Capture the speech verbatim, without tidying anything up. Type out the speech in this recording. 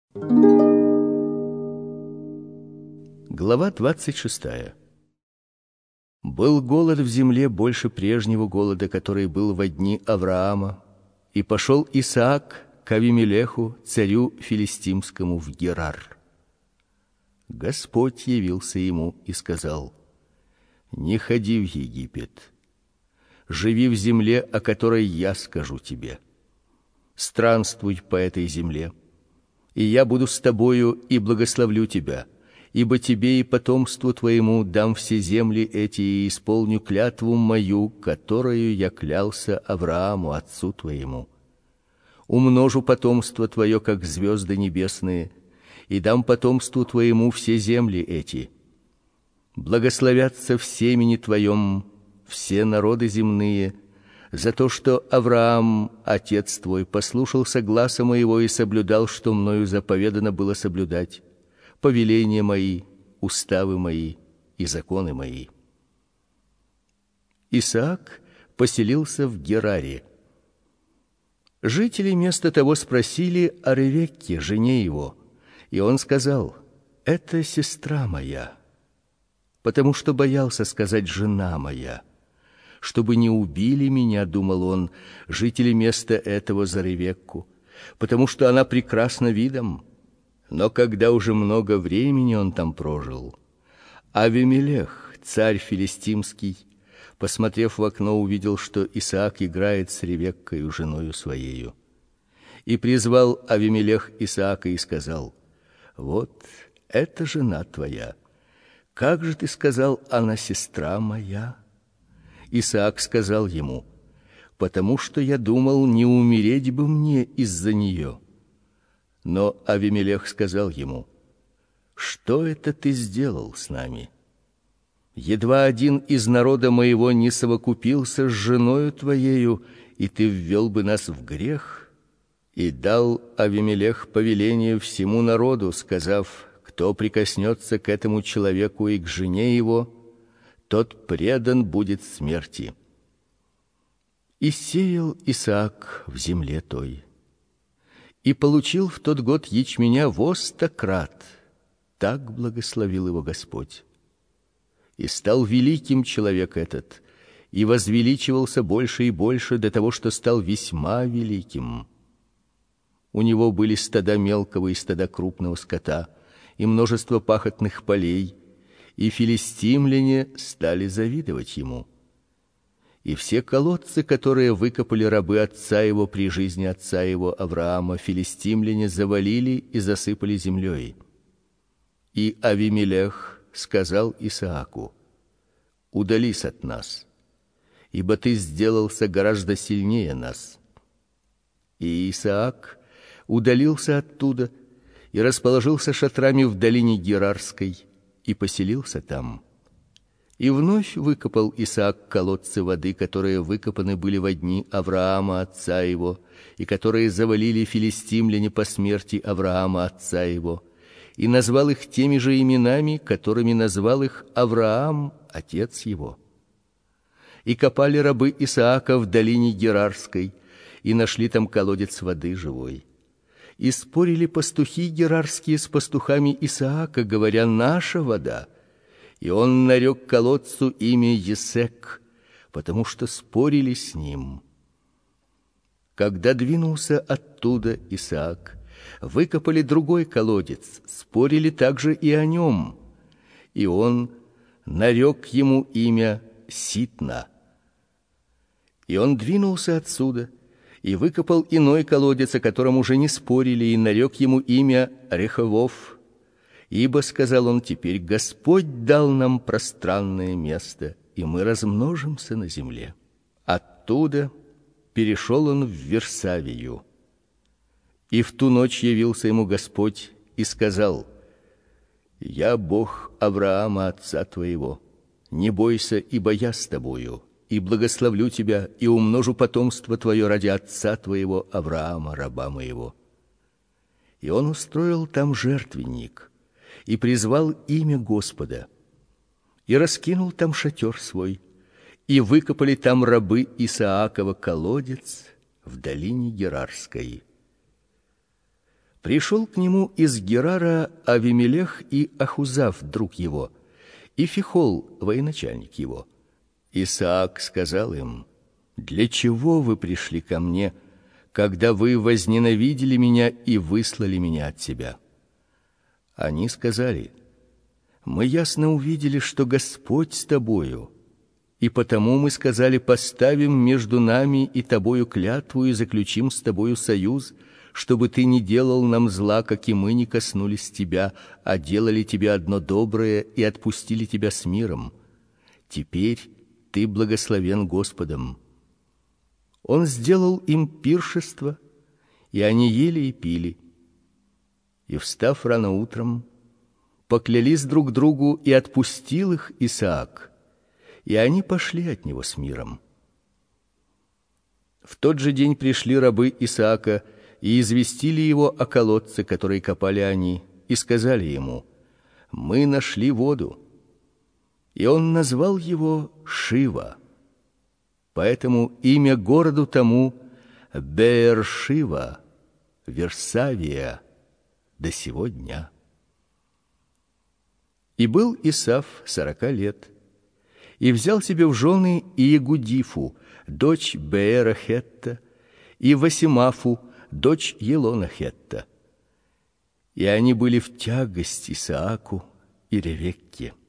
Глава двадцать шестая. Был голод в земле больше прежнего голода, который был во дни Авраама, и пошел Исаак к Авимелеху, царю филистимскому, в Герар. Господь явился ему и сказал: «Не ходи в Египет, живи в земле, о которой я скажу тебе. Странствуй по этой земле, и я буду с тобою и благословлю тебя. Ибо тебе и потомству твоему дам все земли эти, и исполню клятву мою, которую я клялся Аврааму, отцу твоему. Умножу потомство твое, как звезды небесные, и дам потомству твоему все земли эти. Благословятся в семени твоем все народы земные, за то, что Авраам, отец твой, послушался гласа моего и соблюдал, что мною заповедано было соблюдать, повеления мои, уставы мои и законы мои». Исаак поселился в Гераре. Жители места того спросили о Ревекке, жене его, и он сказал: «Это сестра моя», потому что боялся сказать «жена моя». Чтобы не убили меня, думал он, жители места этого за Ревекку, потому что она прекрасна видом. Но когда уже много времени он там прожил, Авимелех, царь филистимский, посмотрев в окно, увидел, что Исаак играет с Ревеккою, женою своею. И призвал Авимелех Исаака и сказал: «Вот это жена твоя. Как же ты сказал: она сестра моя?» Исаак сказал ему: «Потому что я думал, не умереть бы мне из-за нее». Но Авимелех сказал ему: «Что это ты сделал с нами? Едва один из народа моего не совокупился с женою твоею, и ты ввел бы нас в грех». И дал Авимелех повеление всему народу, сказав: «Кто прикоснется к этому человеку и к жене его, тот предан будет смерти». И сеял Исаак в земле той, и получил в тот год ячменя во сто крат. Так благословил его Господь. И стал великим человек этот, и возвеличивался больше и больше до того, что стал весьма великим. У него были стада мелкого и стада крупного скота, и множество пахотных полей, и филистимляне стали завидовать ему. И все колодцы, которые выкопали рабы отца его при жизни отца его Авраама, филистимляне завалили и засыпали землей. И Авимелех сказал Исааку: «Удались от нас, ибо ты сделался гораздо сильнее нас». И Исаак удалился оттуда и расположился шатрами в долине Герарской и поселился там. И вновь выкопал Исаак колодцы воды, которые выкопаны были во дни Авраама отца его, и которые завалили филистимляне по смерти Авраама отца его, и назвал их теми же именами, которыми назвал их Авраам отец его. И копали рабы Исаака в долине Герарской, и нашли там колодец воды живой. И спорили пастухи герарские с пастухами Исаака, говоря: «Наша вода». И он нарек колодцу имя Есек, потому что спорили с ним. Когда двинулся оттуда Исаак, выкопали другой колодец, спорили также и о нем, и он нарек ему имя Ситна. И он двинулся отсюда и выкопал иной колодец, о котором уже не спорили, и нарек ему имя Реховов. Ибо, сказал он, теперь Господь дал нам пространное место, и мы размножимся на земле. Оттуда перешел он в Версавию. И в ту ночь явился ему Господь и сказал: «Я Бог Авраама, отца твоего. Не бойся, ибо я с тобою, и благословлю тебя, и умножу потомство твое ради отца твоего Авраама, раба моего». И он устроил там жертвенник и призвал имя Господа, и раскинул там шатер свой, и выкопали там рабы Исаакова колодец в долине Герарской. Пришел к нему из Герара Авимелех и Ахузав, друг его, и Фихол, военачальник его. Исаак сказал им: «Для чего вы пришли ко мне, когда вы возненавидели меня и выслали меня от себя?» Они сказали: «Мы ясно увидели, что Господь с тобою, и потому мы сказали: поставим между нами и тобою клятву и заключим с тобою союз, чтобы ты не делал нам зла, как и мы не коснулись тебя, а делали тебе одно доброе и отпустили тебя с миром. Теперь ты благословен Господом». Он сделал им пиршество, и они ели и пили. И, встав рано утром, поклялись друг другу, и отпустил их Исаак, и они пошли от него с миром. В тот же день пришли рабы Исаака и известили его о колодце, который копали они, и сказали ему: «Мы нашли воду». И он назвал его Шива. Поэтому имя городу тому Беэр-Шива, Версавия, до сего дня. И был Исав сорока лет, и взял себе в жены Иегудифу, дочь Беэра Хетта, и Васимафу, дочь Елона Хетта. И они были в тягость Исааку и Ревекке.